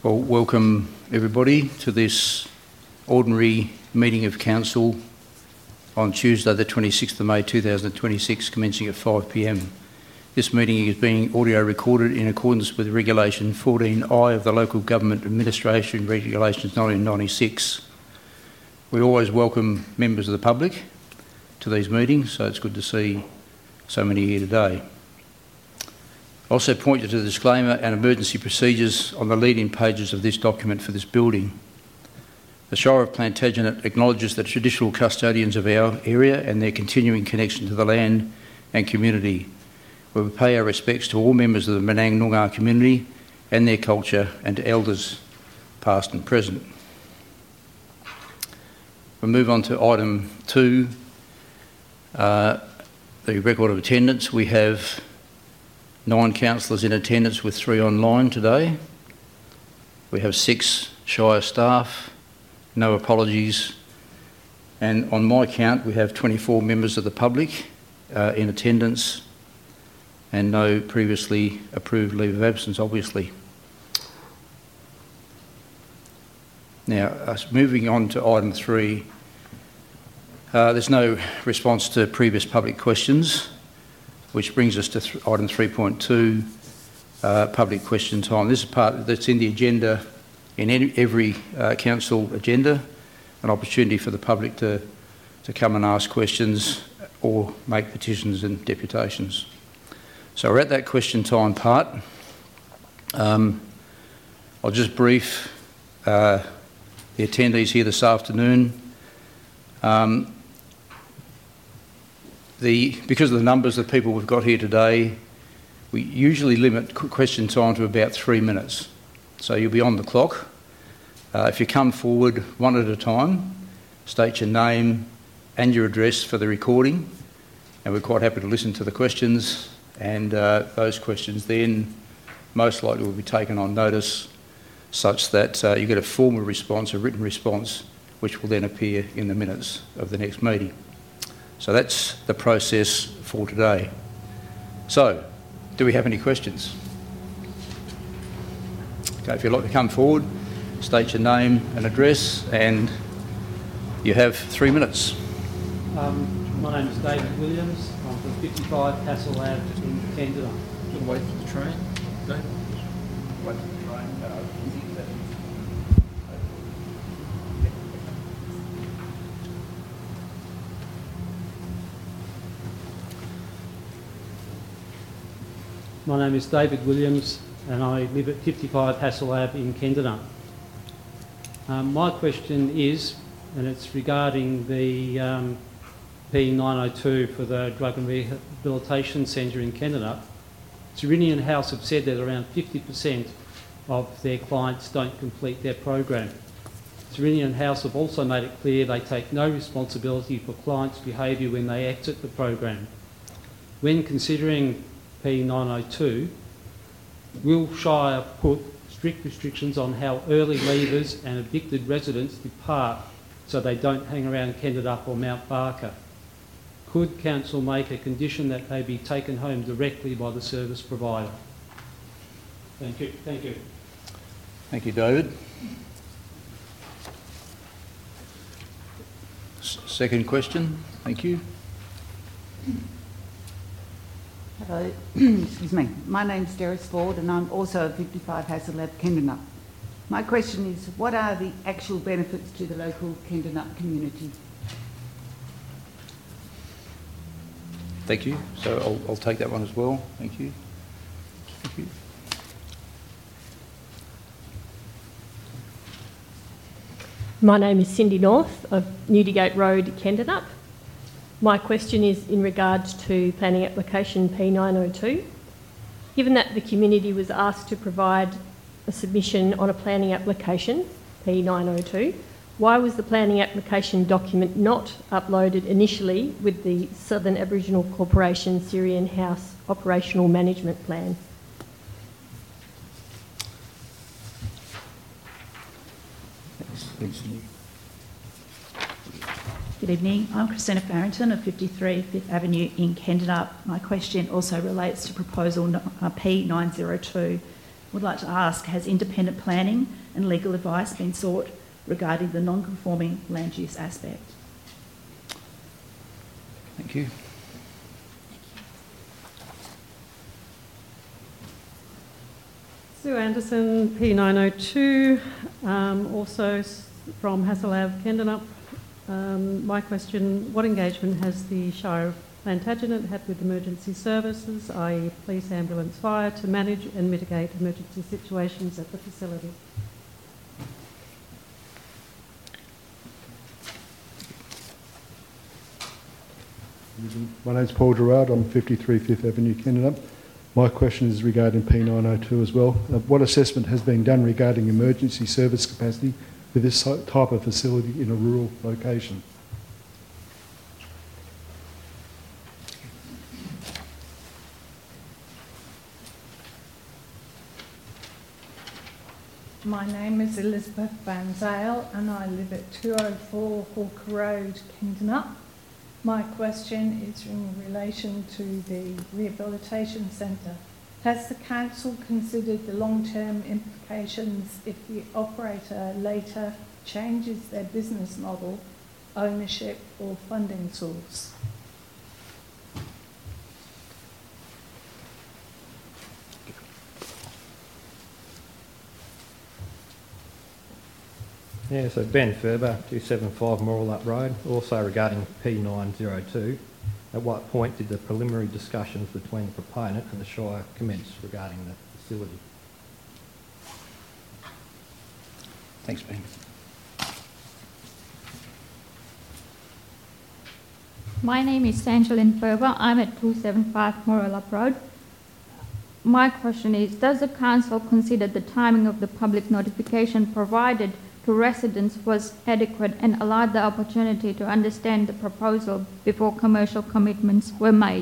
Well, welcome everybody to this ordinary meeting of Council on Tuesday the 26th of May 2026, commencing at 5 p.m. This meeting is being audio recorded in accordance with Regulation 14I of the Local Government Administration Regulations 1996. We always welcome members of the public to these meetings, so it's good to see so many here today. I also point you to the disclaimer and emergency procedures on the lead-in pages of this document for this building. The Shire of Plantagenet acknowledges the traditional custodians of our area and their continuing connection to the land and community. We pay our respects to all members of the Menang Noongar community and their culture, and to elders past and present. We'll move on to item 2, the record of attendance. We have 9 councillors in attendance with 3 online today. We have 6 Shire staff, no apologies, and on my count we have 24 members of the public in attendance and no previously approved leave of absence, obviously. Now, moving on to item 3, there's no response to previous public questions, which brings us to item 3.2, public question time. This is part that's in the agenda, in every council agenda, an opportunity for the public to come and ask questions or make petitions and deputations. So we're at that question time part. I'll just brief the attendees here this afternoon. Because of the numbers of people we've got here today, we usually limit question time to about 3 minutes. So you'll be on the clock. If you come forward one at a time, state your name and your address for the recording, and we're quite happy to listen to the questions, and those questions then most likely will be taken on notice such that you get a formal response, a written response, which will then appear in the minutes of the next meeting. So that's the process for today. So, do we have any questions? Okay, if you'd like to come forward, state your name and address, and you have 3 minutes. My name is David Williams. I'm from 55 Hassel Ave in Kendra. Should I wait for the train? No? Wait for the train. My name is David Williams and I live at 55 Hassel Ave in Kendra. My question is, and it's regarding the P902 for the Drug and Rehabilitation Centre in Kendra. Cyrenian House have said that around 50% of their clients don't complete their program. Cyrenian House have also made it clear they take no responsibility for clients' behaviour when they exit the program. When considering P902, will Shire put strict restrictions on how early leavers and evicted residents depart so they don't hang around Kendadup or Mount Barker? Could Council make a condition that they be taken home directly by the service provider? Thank you. Thank you. Thank you, David. Second question. Thank you. Hello, excuse me. My name's Deris Ford and I'm also at 55 Hassel Ave, Kendadup. My question is, what are the actual benefits to the local Kendadup community? Thank you. So I'll take that one as well. Thank you. Thank you. My name is Cindy North of Newdigate Road, Kendadup. My question is in regards to planning application P902. Given that the community was asked to provide a submission on a planning application, P902, why was the planning application document not uploaded initially with the Southern Aboriginal Corporation Syrian House Operational Management Plan? Thanks. Good evening. I'm Christina Farrington of 53 Fifth Avenue in Kendadup. My question also relates to proposal P902, would like to ask, has independent planning and legal advice been sought regarding the non-conforming land use aspect? Thank you. Sue Anderson, P902, also from Hasselav, Kendanup. My question, what engagement has the Shire of Plantagenet had with emergency services, i.e. police, ambulance, fire, to manage and mitigate emergency situations at the facility? My name's Paul Gerard. I'm 53 Fifth Avenue, Kendanup. My question is regarding P902 as well. What assessment has been done regarding emergency service capacity for this type of facility in a rural location? My name is Elizabeth Van Zale and I live at 204 Hawker Road, Kendanup. My question is in relation to the rehabilitation centre. Has the council considered the long-term implications if the operator later changes their business model, ownership or funding source? Yeah, so Ben Ferber, 275 Moralup Road. Also regarding P902, at what point did the preliminary discussions between the proponent and the Shire commence regarding the facility? Thanks, Ben. My name is Angeline Ferber. I'm at 275 Moralup Road. My question is, does the council consider the timing of the public notification provided to residents was adequate and allowed the opportunity to understand the proposal before commercial commitments were made?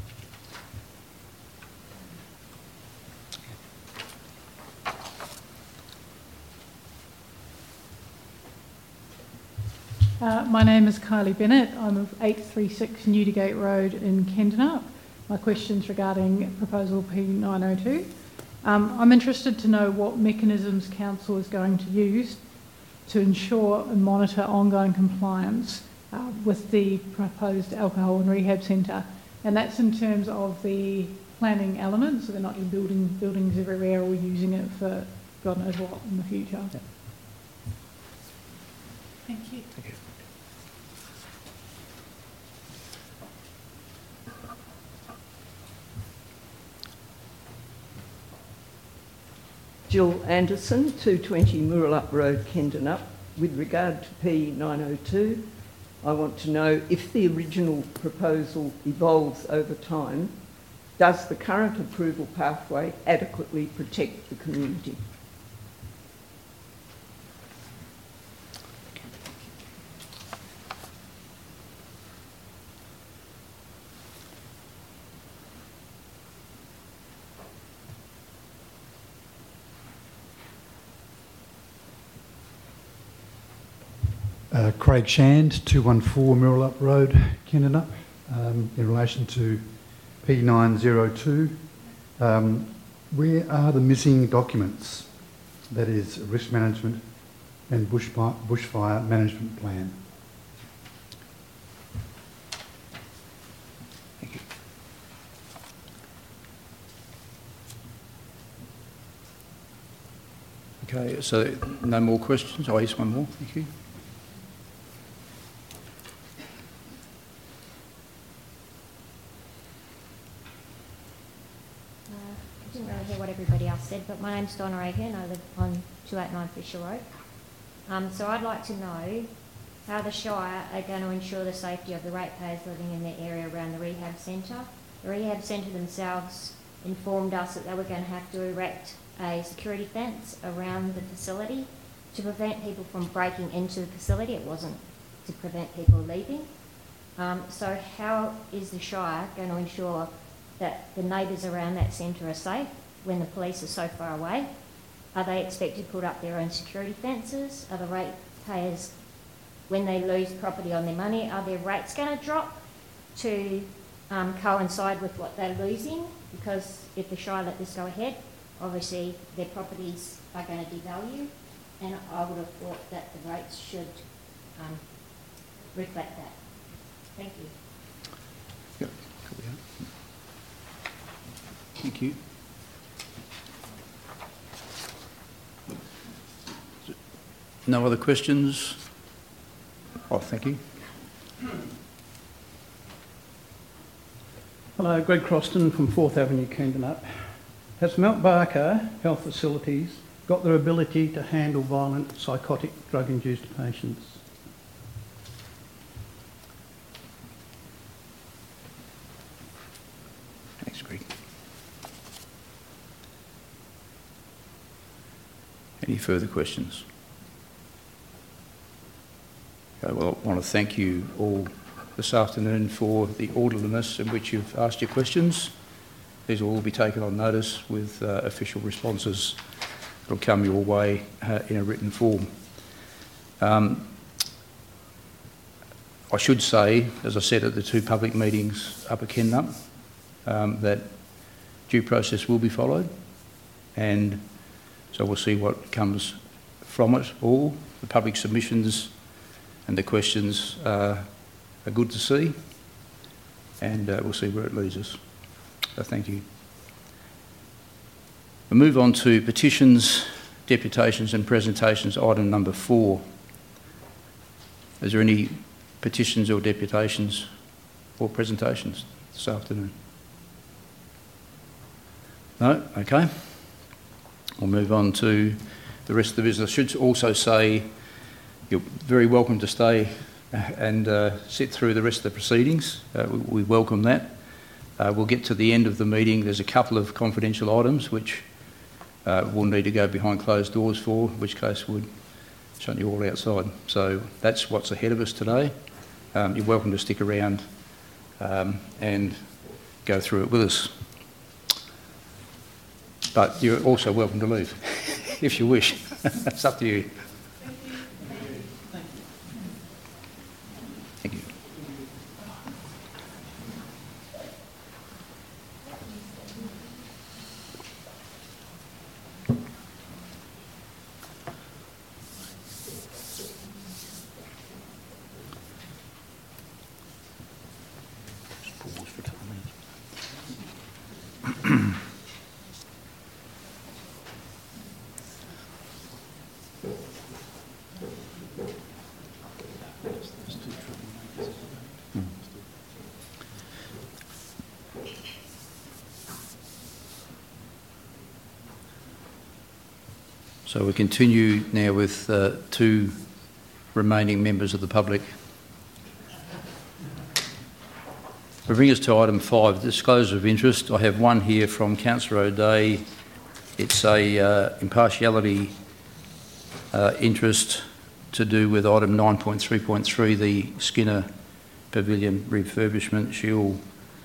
My name is Kylie Bennett. I'm of 836 Newdigate Road in Kendanup. My question's regarding proposal P902. I'm interested to know what mechanisms council is going to use to ensure and monitor ongoing compliance with the proposed alcohol and rehab centre, and that's in terms of the planning element, so they're not just building buildings everywhere or using it for God knows what in the future. Yeah. Thank you. Thank you. Jill Anderson, 220 Moralup Road, Kendanup. With regard to P902, I want to know if the original proposal evolves over time, does the current approval pathway adequately protect the community? Craig Shand, 214 Moralup Road, Kendanup. In relation to P902, where are the missing documents? That is risk management and bushfire management plan. Thank you. Okay, so no more questions? Oh, yes, one more. Thank you. I didn't really hear what everybody else said, but my name's Donna Agan. I live on 289 Fisher Road. So I'd like to know how the Shire are going to ensure the safety of the ratepayers living in the area around the rehab centre. The rehab centre themselves informed us that they were going to have to erect a security fence around the facility to prevent people from breaking into the facility. It wasn't to prevent people leaving. So how is the Shire going to ensure that the neighbours around that centre are safe when the police are so far away? Are they expected to put up their own security fences? Are the ratepayers, when they lose property on their money, are their rates going to drop to coincide with what they're losing? Because if the Shire let this go ahead, obviously their properties are going to devalue, and I would have thought that the rates should reflect that. Thank you. Yep. Thank you. No other questions? Oh, thank you. Hello, Greg Croston from 4th Avenue, Kendanup. Has Mount Barker Health Facilities got their ability to handle violent, psychotic, drug-induced patients? Thanks, Greg. Any further questions? Okay, well, I want to thank you all this afternoon for the orderliness in which you've asked your questions. These will all be taken on notice with official responses that will come your way in a written form. I should say, as I said at the two public meetings up at Kendanup, that due process will be followed, and so we'll see what comes from it all. The public submissions and the questions are good to see, and we'll see where it leads us. So thank you. We'll move on to petitions, deputations and presentations, item number 4. Is there any petitions or deputations or presentations this afternoon? No? Okay. We'll move on to the rest of the business. I should also say you're very welcome to stay and sit through the rest of the proceedings. We welcome that. We'll get to the end of the meeting. There's a couple of confidential items which we'll need to go behind closed doors for, in which case we'd shut you all outside. So that's what's ahead of us today. You're welcome to stick around and go through it with us. But you're also welcome to leave if you wish. It's up to you. Thank you. So we continue now with two remaining members of the public. We bring us to item 5, disclosure of interest. I have one here from Councillor O'Dea. It's a impartiality interest to do with item 9.3.3, the Skinner Pavilion refurbishment. She'll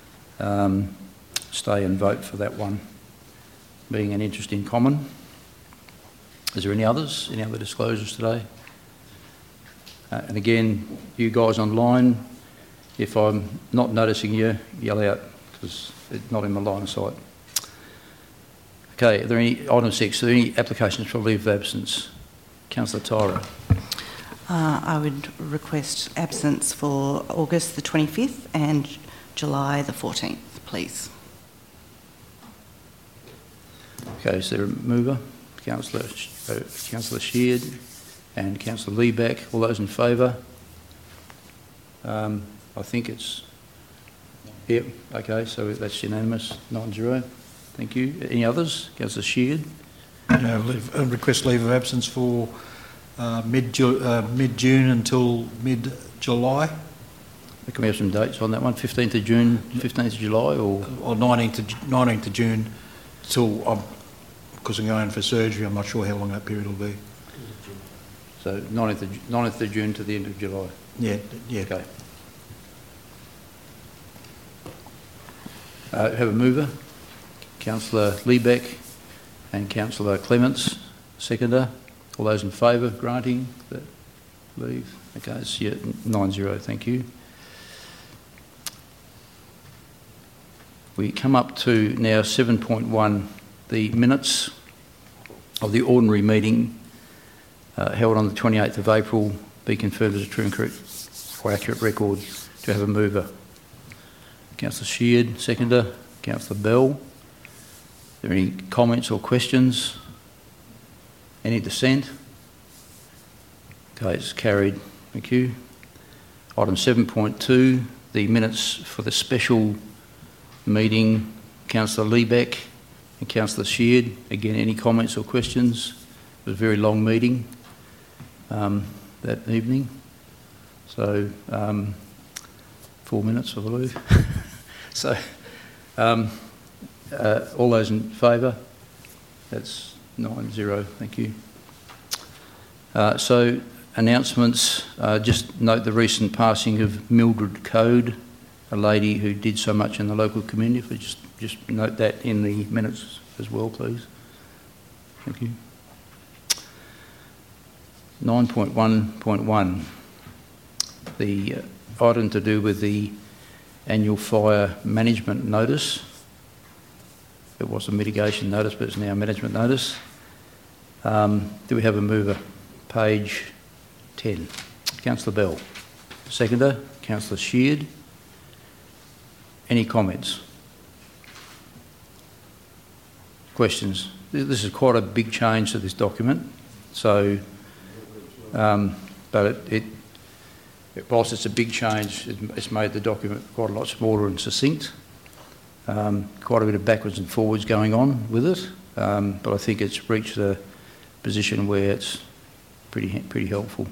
stay and vote for that one, being an interest in common. Is there any others? Any other disclosures today? And again, you guys online, if I'm not noticing you, yell out, because it's not in my line of sight. Okay, are there any, item 6, are there any applications for leave of absence? Councillor Tyra. I would request absence for August the 25th and July the 14th, please. Okay, is there a mover? Councillor Sheard and Councillor Leeback. All those in favour? I think it's... Yep, okay, so that's unanimous, 9-0. Thank you. Any others? Councillor Sheard? Request leave of absence for mid-June until mid-July. Can we have some dates on that one? 15th of June, 15th of July, or 19th of June till... because I'm going for surgery, I'm not sure how long that period will be. So 9th of June to the end of July? Yeah. Okay. Have a mover, Councillor Leeback and Councillor Clements, seconder. All those in favour of granting the leave? Okay, it's 9-0, thank you. We come up to now 7.1, the minutes of the ordinary meeting held on the 28th of April be confirmed as a true and correct or accurate record. Do you have a mover? Councillor Sheard, seconder. Councillor Bell. Are there any comments or questions? Any dissent? Okay, it's carried. Thank you. Item 7.2, the minutes for the special meeting. Councillor Liebeck and Councillor Sheard. Again, any comments or questions? It was a very long meeting that evening. So, 4 minutes, I believe. So, all those in favour? That's 9-0, thank you. So, announcements. Just note the recent passing of Mildred Code, a lady who did so much in the local community. If just note that in the minutes as well, please. Thank you. 9.1.1, the item to do with the annual fire management notice. It was a mitigation notice, but it's now a management notice. Do we have a mover? Page 10. Councillor Bell. Seconder, Councillor Sheard. Any comments? Questions? This is quite a big change to this document. So, but whilst it's a big change, it's made the document quite a lot smaller and succinct. Quite a bit of backwards and forwards going on with it, but I think it's reached a position where it's pretty helpful.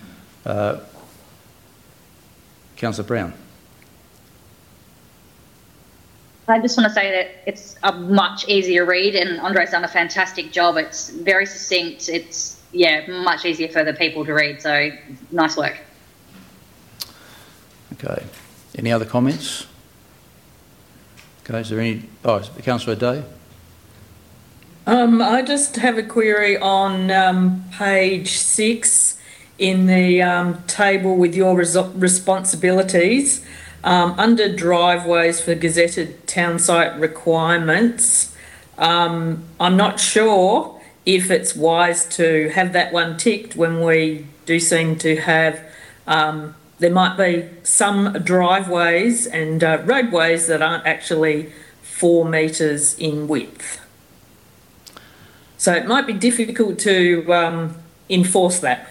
Councillor Brown. I just want to say that it's a much easier read, and Andre's done a fantastic job. It's very succinct. It's, much easier for the people to read, so nice work. Okay. Any other comments? Okay, is there any... Oh, Councillor Day? I just have a query on page 6 in the table with your responsibilities. Under driveways for gazetted town site requirements, I'm not sure if it's wise to have that one ticked when we do seem to have, there might be some driveways and roadways that aren't actually 4 metres in width. So it might be difficult to enforce that.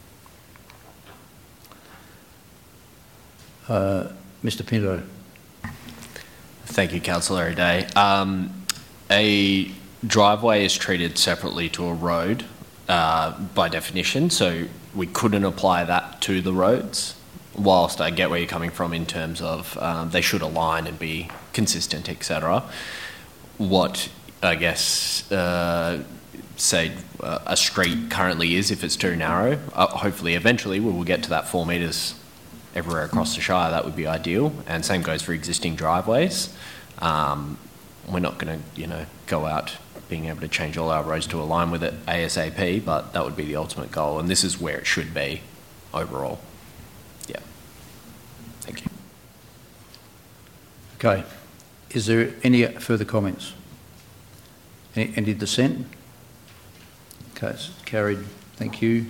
Mr Pinto. Thank you, Councillor O'Day. A driveway is treated separately to a road by definition, so we couldn't apply that to the roads, whilst I get where you're coming from in terms of they should align and be consistent, etc. What, I guess, say a street currently is, if it's too narrow, hopefully eventually we will get to that 4 metres everywhere across the Shire. That would be ideal, and same goes for existing driveways. We're not going to, go out being able to change all our roads to align with it ASAP, but that would be the ultimate goal, and this is where it should be overall. Yeah. Thank you. Okay. Is there any further comments? Any dissent? Okay, it's carried. Thank you.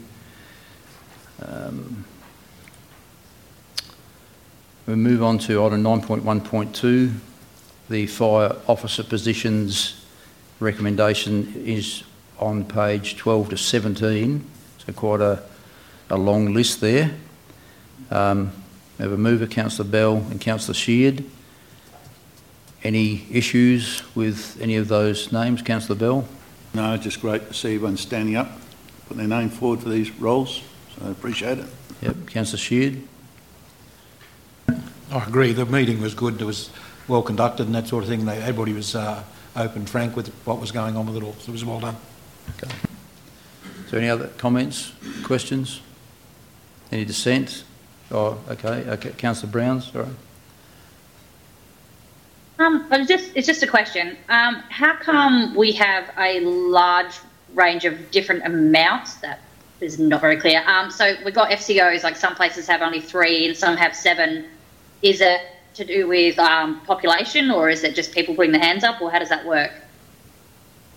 We'll move on to item 9.1.2. The fire officer positions recommendation is on page 12 to 17, so quite a long list there. We have a mover, Councillor Bell and Councillor Sheard. Any issues with any of those names? Councillor Bell? No, just great to see everyone standing up, putting their name forward for these roles, so I appreciate it. Yep. Councillor Sheard? I agree, the meeting was good, it was well conducted and that sort of thing. Everybody was open, frank with what was going on with it all, so it was well done. Okay. Is there any other comments, questions? Any dissent? Oh, okay. Councillor Brown, sorry. It's just a question. How come we have a large range of different amounts? That is not very clear. So we've got FCOs, like some places have only 3 and some have 7. Is it to do with population, or is it just people putting their hands up, or how does that work?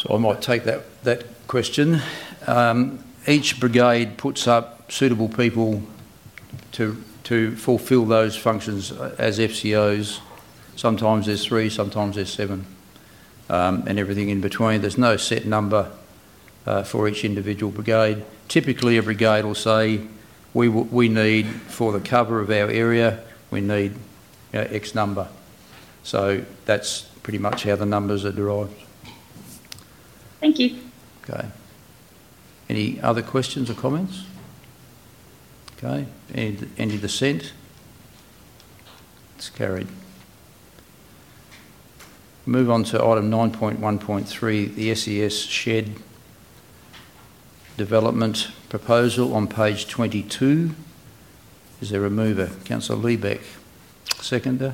So I might take that question. Each brigade puts up suitable people to fulfil those functions as FCOs. Sometimes there's 3, sometimes there's 7, and everything in between. There's no set number for each individual brigade. Typically, a brigade will say, we need, for the cover of our area, we need X number. So that's pretty much how the numbers are derived. Thank you. Okay. Any other questions or comments? Okay. Any dissent? It's carried. Move on to item 9.1.3, the SES shed development proposal on page 22. Is there a mover? Councillor Liebeck. Seconder?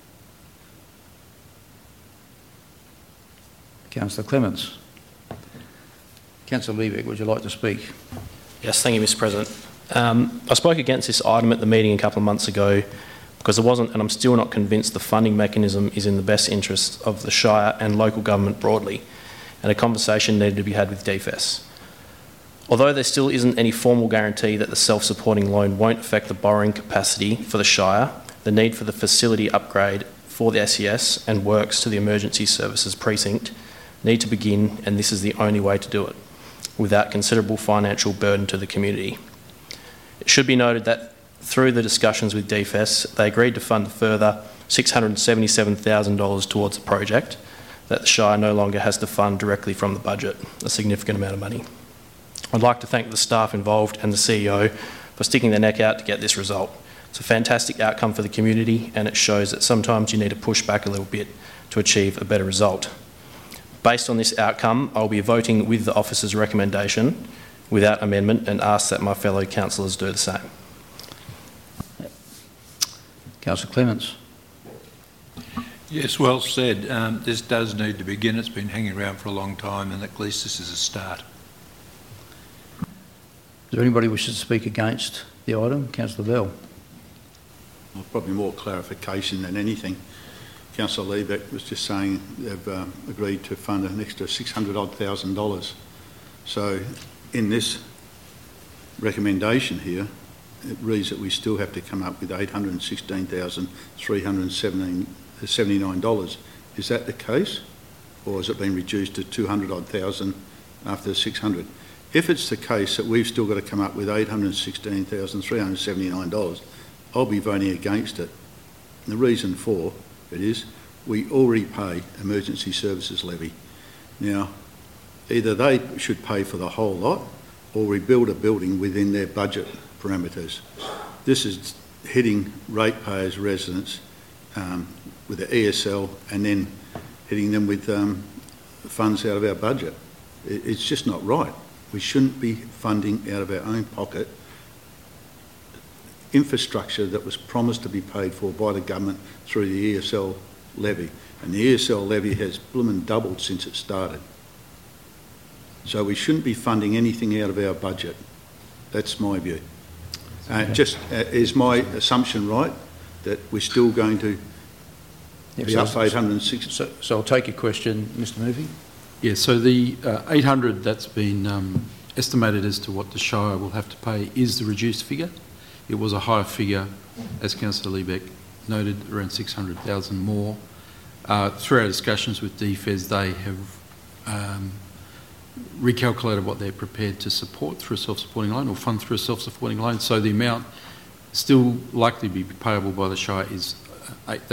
Councillor Clements. Councillor Liebeck, would you like to speak? Yes, thank you, Mr. President. I spoke against this item at the meeting a couple of months ago because it wasn't, and I'm still not convinced the funding mechanism is in the best interest of the Shire and local government broadly, and a conversation needed to be had with DFS. Although there still isn't any formal guarantee that the self-supporting loan won't affect the borrowing capacity for the Shire, the need for the facility upgrade for the SES and works to the Emergency Services Precinct need to begin, and this is the only way to do it, without considerable financial burden to the community. It should be noted that through the discussions with DFS, they agreed to fund a further $677,000 towards the project that the Shire no longer has to fund directly from the budget, a significant amount of money. I'd like to thank the staff involved and the CEO for sticking their neck out to get this result. It's a fantastic outcome for the community, and it shows that sometimes you need to push back a little bit to achieve a better result. Based on this outcome, I'll be voting with the officer's recommendation without amendment and ask that my fellow councillors do the same. Councillor Clements. Yes, well said. This does need to begin. It's been hanging around for a long time, and at least this is a start. Is there anybody who wishes to speak against the item? Councillor Bell. Well, probably more clarification than anything. Councillor Liebeck was just saying they've agreed to fund an extra $600,000. So in this recommendation here, it reads that we still have to come up with $816,379. Is that the case? Or has it been reduced to $200,000 after the 600? If it's the case that we've still got to come up with $816,379, I'll be voting against it. And the reason for it is we already pay emergency services levy. Now, either they should pay for the whole lot or rebuild a building within their budget parameters. This is hitting ratepayers, residents with the ESL and then hitting them with funds out of our budget. It's just not right. We shouldn't be funding out of our own pocket infrastructure that was promised to be paid for by the government through the ESL levy. And the ESL levy has bloomin' doubled since it started. So we shouldn't be funding anything out of our budget. That's my view. Just is my assumption right that we're still going to be up 860? So I'll take your question, Mr. Murphy. Yeah, so the 800 that's been estimated as to what the Shire will have to pay is the reduced figure. It was a higher figure, as Councillor Liebeck noted, around 600,000 more. Through our discussions with DFES, they have recalculated what they're prepared to support through a self-supporting loan or fund through a self-supporting loan. So the amount still likely to be payable by the Shire is that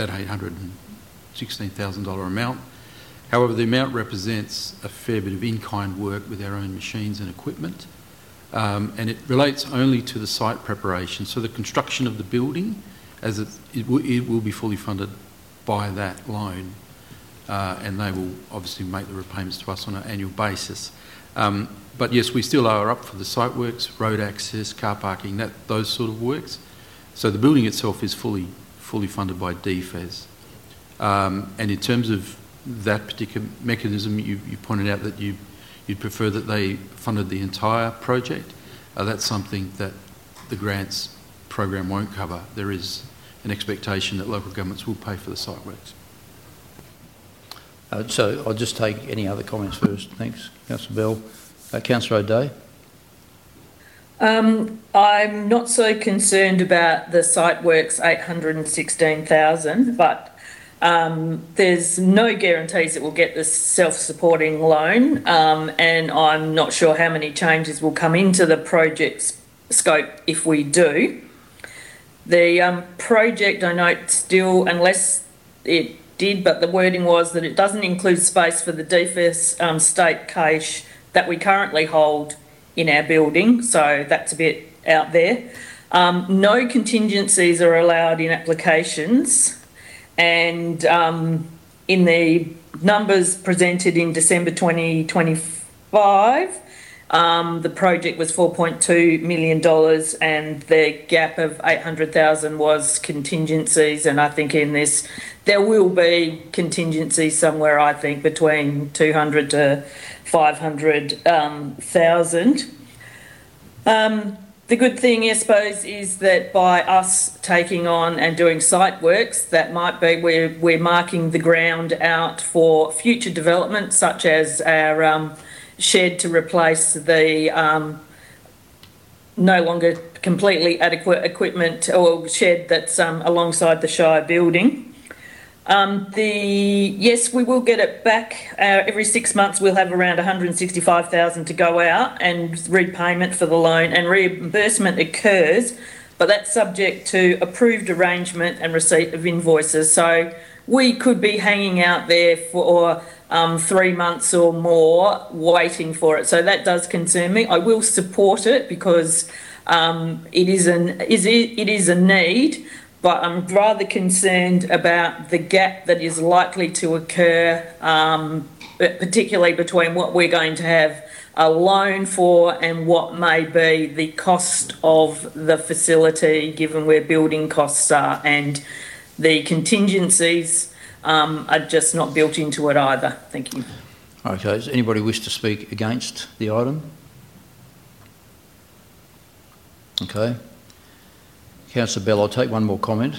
$816,000 amount. However, the amount represents a fair bit of in-kind work with our own machines and equipment, and it relates only to the site preparation. So the construction of the building, as it will be fully funded by that loan, and they will obviously make the repayments to us on an annual basis. But yes, we still are up for the site works, road access, car parking, those sort of works. So the building itself is fully funded by DFES. And in terms of that particular mechanism, you pointed out that you'd prefer that they funded the entire project. That's something that the grants program won't cover. There is an expectation that local governments will pay for the site works. So I'll just take any other comments first. Thanks, Councillor Bell. Councillor O'Dea. I'm not so concerned about the site works 816,000, but there's no guarantees that we'll get the self-supporting loan, and I'm not sure how many changes will come into the project's scope if we do. The project, I note still, unless it did, but the wording was that it doesn't include space for the DFS state cache that we currently hold in our building, so that's a bit out there. No contingencies are allowed in applications, and in the numbers presented in December 2025, the project was $4.2 million and the gap of 800,000 was contingencies, and I think in this there will be contingencies somewhere, I think, between 200 to 500,000. The good thing, I suppose, is that by us taking on and doing site works, that might be we're marking the ground out for future development, such as our shed to replace the no longer completely adequate equipment or shed that's alongside the Shire building. Yes, we will get it back. Every 6 months we'll have around 165,000 to go out, and repayment for the loan and reimbursement occurs, but that's subject to approved arrangement and receipt of invoices. So we could be hanging out there for 3 months or more waiting for it. So that does concern me. I will support it because it is a need, but I'm rather concerned about the gap that is likely to occur, particularly between what we're going to have a loan for and what may be the cost of the facility, given where building costs are, and the contingencies are just not built into it either. Thank you. Okay, does anybody wish to speak against the item? Okay. Councillor Bell, I'll take one more comment.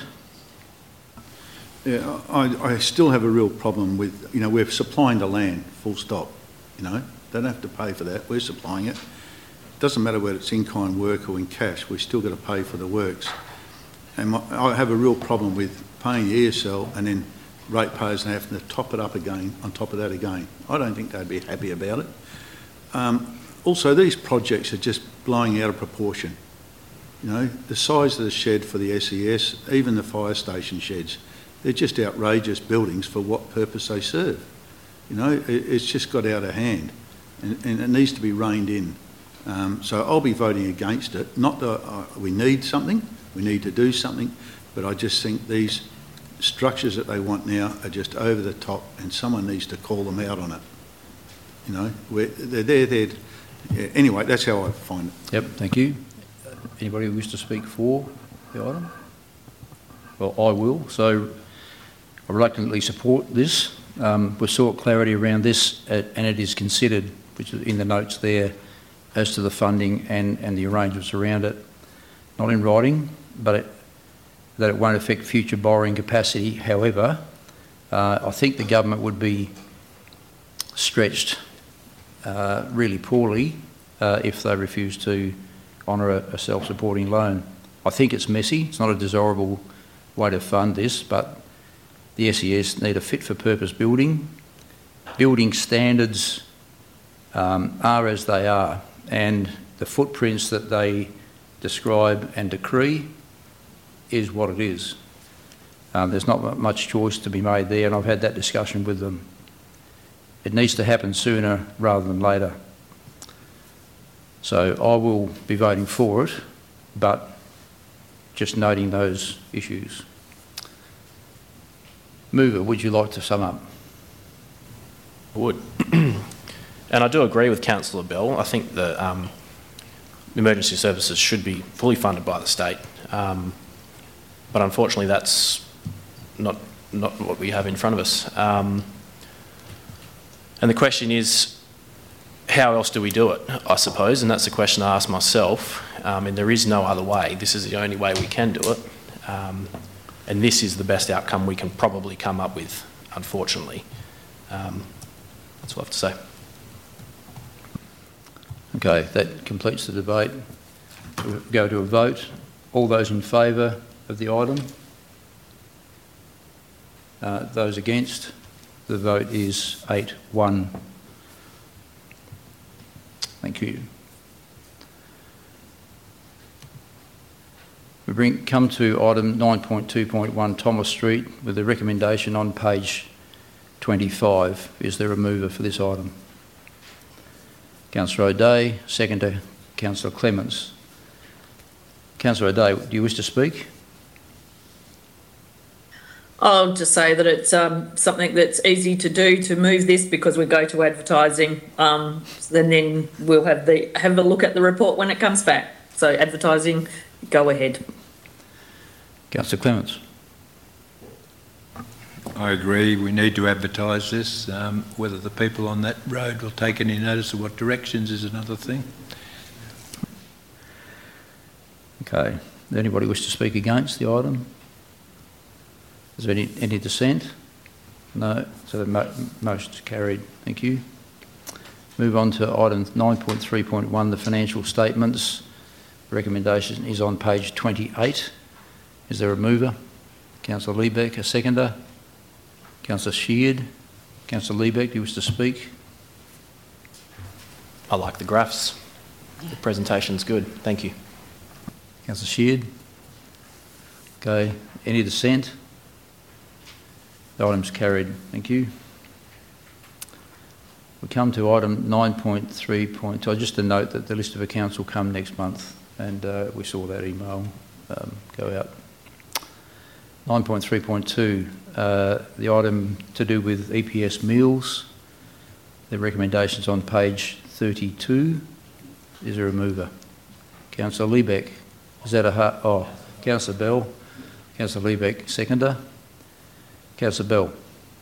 Yeah, I still have a real problem with, we're supplying the land, full stop, they don't have to pay for that, we're supplying it. Doesn't matter whether it's in-kind work or in cash, we've still got to pay for the works. And I have a real problem with paying the ESL and then ratepayers and having to top it up again, on top of that again. I don't think they'd be happy about it. Also, these projects are just blowing out of proportion. The size of the shed for the SES, even the fire station sheds, they're just outrageous buildings for what purpose they serve. It's just got out of hand, and it needs to be reined in. So I'll be voting against it. Not that we need something, we need to do something, but I just think these structures that they want now are just over the top, and someone needs to call them out on it. They're there. Yeah, anyway, that's how I find it. Yep, thank you. Anybody who wishes to speak for the item? Well, I will. So I reluctantly support this. We sought clarity around this, and it is considered, which is in the notes there, as to the funding and the arrangements around it. Not in writing, but that it won't affect future borrowing capacity. However, I think the government would be stretched really poorly if they refuse to honour a self-supporting loan. I think it's messy. It's not a desirable way to fund this, but the SES need a fit-for-purpose building. Building standards are as they are, and the footprints that they describe and decree is what it is. There's not much choice to be made there, and I've had that discussion with them. It needs to happen sooner rather than later. So I will be voting for it, but just noting those issues. Mover, would you like to sum up? I would. And I do agree with Councillor Bell. I think that emergency services should be fully funded by the state. But unfortunately, that's not what we have in front of us. And the question is, how else do we do it, I suppose? And that's the question I ask myself. And there is no other way. This is the only way we can do it. And this is the best outcome we can probably come up with, unfortunately. That's all I have to say. Okay, that completes the debate. We'll go to a vote. All those in favour of the item? Those against? The vote is 8-1. Thank you. We come to item 9.2.1 Thomas Street with the recommendation on page 25. Is there a mover for this item? Councillor O'Dea, seconder Councillor Clements. Councillor O'Dea, do you wish to speak? I'll just say that it's something that's easy to do to move this because we go to advertising, and then we'll have a look at the report when it comes back. So advertising, go ahead. Councillor Clements. I agree. We need to advertise this. Whether the people on that road will take any notice of what directions is another thing. Okay. Does anybody wish to speak against the item? Is there any dissent? No. So the motion's carried. Thank you. Move on to item 9.3.1, the financial statements. The recommendation is on page 28. Is there a mover? Councillor Liebeck, a seconder. Councillor Sheard. Councillor Liebeck, do you wish to speak? I like the graphs. The presentation's good. Thank you. Councillor Sheard. Okay. Any dissent? The item's carried. Thank you. We come to item 9.3.2. Just a note that the list of accounts will come next month, and we saw that email go out. 9.3.2, the item to do with EPS meals. The recommendation's on page 32. Is there a mover? Councillor Liebeck. Is that a Councillor Bell. Councillor Liebeck, seconder. Councillor Bell.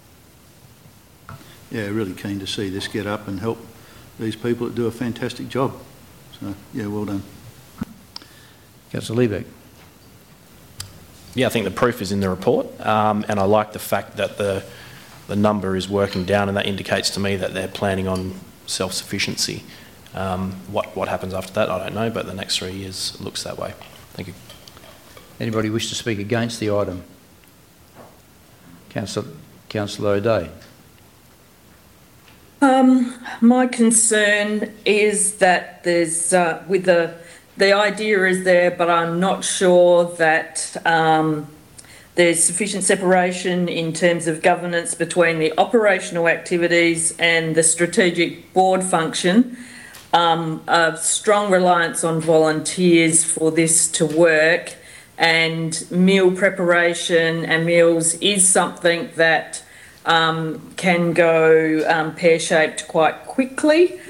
Yeah, really keen to see this get up and help these people that do a fantastic job. So, yeah, well done. Councillor Liebeck. Yeah, I think the proof is in the report, and I like the fact that the number is working down, and that indicates to me that they're planning on self-sufficiency. What happens after that, I don't know, but the next 3 years looks that way. Thank you. Anybody wish to speak against the item? Councillor O'Dea. My concern is that there's with the idea is there, but I'm not sure that there's sufficient separation in terms of governance between the operational activities and the strategic board function. A strong reliance on volunteers for this to work, and meal preparation and meals is something that can go pear-shaped quite quickly.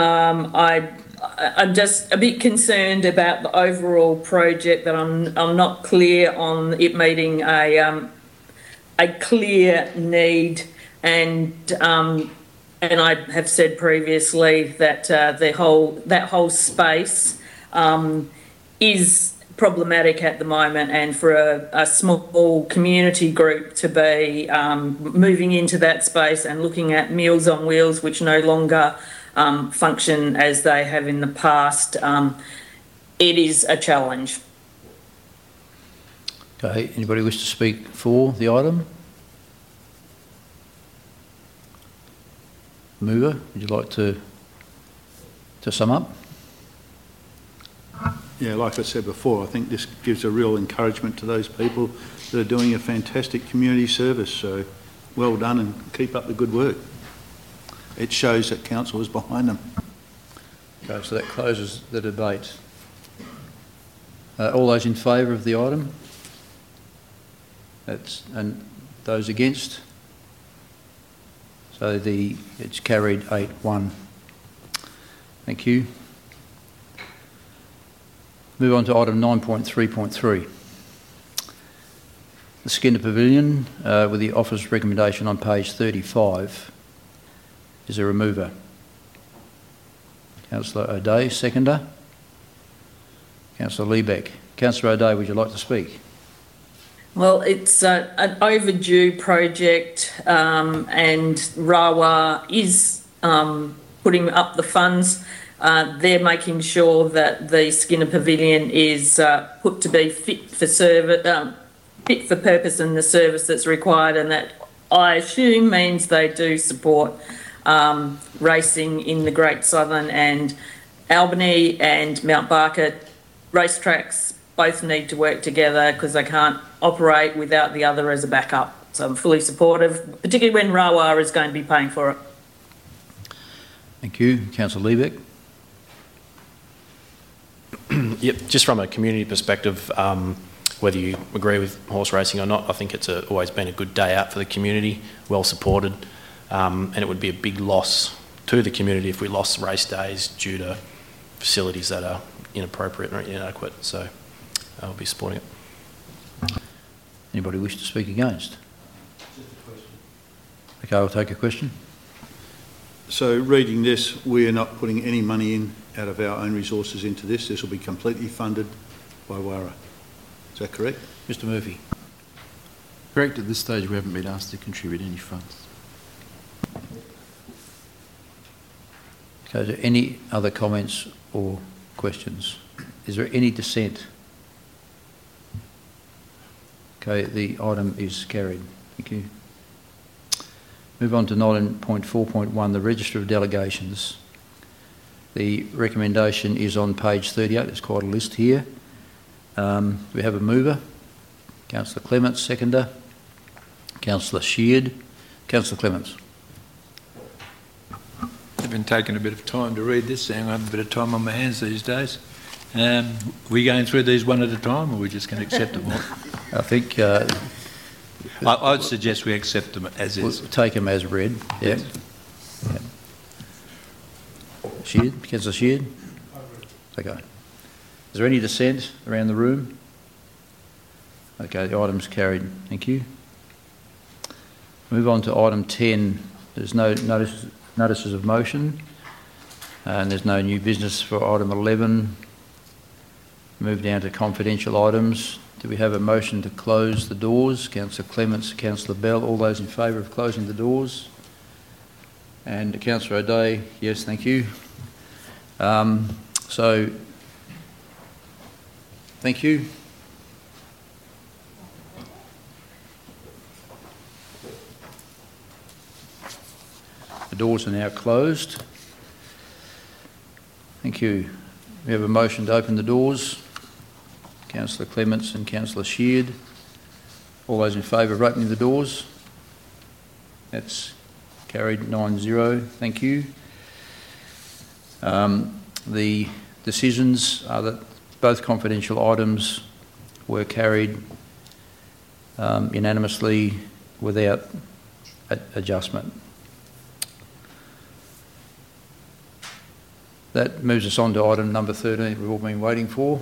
I'm just a bit concerned about the overall project, that I'm not clear on it meeting a clear need, and I have said previously that that whole space is problematic at the moment, and for a small community group to be moving into that space and looking at Meals on Wheels, which no longer function as they have in the past, it is a challenge. Okay, anybody wish to speak for the item? Mover, would you like to sum up? Yeah, like I said before, I think this gives a real encouragement to those people that are doing a fantastic community service. So well done, and keep up the good work. It shows that council is behind them. Okay, so that closes the debate. All those in favour of the item? And those against? So it's carried 8-1. Thank you. Move on to item 9.3.3. The Skinner Pavilion, with the office recommendation on page 35. Is there a mover? Councillor O'Dea, seconder. Councillor Liebeck. Councillor O'Dea, would you like to speak? Well, it's an overdue project, and RAWA is putting up the funds. They're making sure that the Skinner Pavilion is put to be fit for purpose and the service that's required, and that I assume means they do support racing in the Great Southern, and Albany and Mount Barker racetracks both need to work together because they can't operate without the other as a backup. So I'm fully supportive, particularly when RAWA is going to be paying for it. Thank you. Councillor Liebeck. Yep, just from a community perspective, whether you agree with horse racing or not, I think it's always been a good day out for the community, well supported, and it would be a big loss to the community if we lost race days due to facilities that are inappropriate or inadequate. So I'll be supporting it. Anybody wish to speak against? Just a question. Okay, I'll take a question. So reading this, we are not putting any money in out of our own resources into this. This will be completely funded by WARA. Is that correct? Mr Murphy. Correct. At this stage, we haven't been asked to contribute any funds. Okay, is there any other comments or questions? Is there any dissent? Okay, the item is carried. Thank you. Move on to 9.4.1, the Register of Delegations. The recommendation is on page 38. There's quite a list here. We have a mover, Councillor Clements, seconder, Councillor Sheard. Councillor Clements. I've been taking a bit of time to read this, saying I have a bit of time on my hands these days. Are we going through these one at a time, or are we just going to accept them all? I think... I would suggest we accept them as is. We'll take them as read. Yep. Yep. Sheard? Councillor Sheard? Okay. Is there any dissent around the room? Okay, the item's carried. Thank you. Move on to item 10. There's no notices of motion, and there's no new business for item 11. Move down to confidential items. Do we have a motion to close the doors? Councillor Clements, Councillor Bell, all those in favour of closing the doors? And Councillor O'Dea, yes, thank you. So, thank you. The doors are now closed. Thank you. We have a motion to open the doors. Councillor Clements and Councillor Sheard. All those in favour of opening the doors? That's carried 9-0. Thank you. The decisions are that both confidential items were carried unanimously without adjustment. That moves us on to item number 13 we've all been waiting for.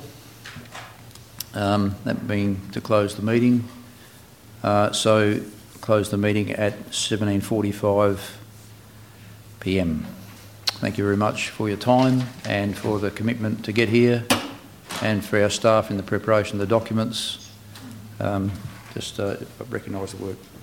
That being to close the meeting. So close the meeting at 17:45 p.m. Thank you very much for your time and for the commitment to get here, and for our staff in the preparation of the documents. Just recognise the work.